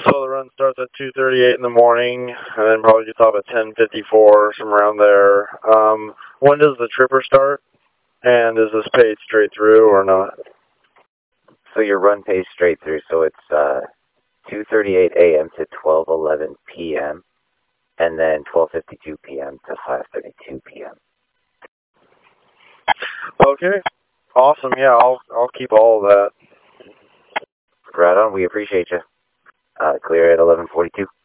So the run starts at 2:38 in the morning, and then probably gets off at 10:54, somewhere around there. When does the tripper start? And is this paid straight through or not? So your run pays straight through, so it's 2:38 a.m. to 12:11 p.m. and then 12:52 p.m. to 5:32 p.m. Okay, awesome. Yeah, I'll keep all of that. Right on. We appreciate you. Clear at 11:42.